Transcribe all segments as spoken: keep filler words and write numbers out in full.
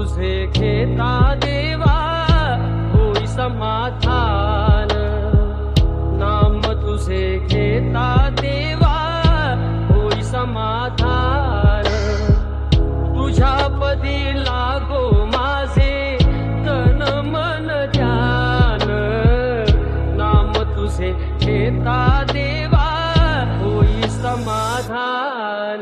तुझे घेता देवा होई समाधान, नाम तुझे घेता देवा होई समाधान। तुझ्या पदी लागो माझे तन मन ध्यान, नाम तुझे घेता देवा होई समाधान।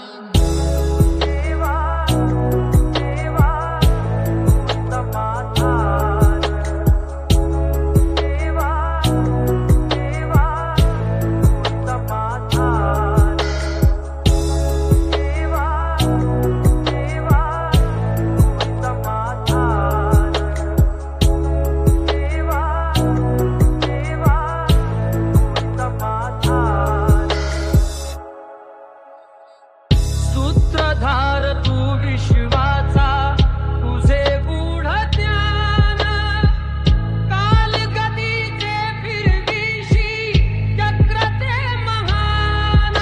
सूत्रधार तू विश्वाचा तुझे गूढ ज्ञान, कालगतीचे फिरविशी चक्र ते महान।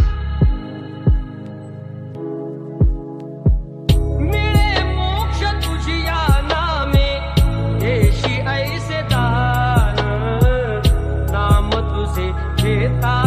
मिळे मोक्ष तुझिया नामे देशी ऐसे दान, नाम तुझे घेता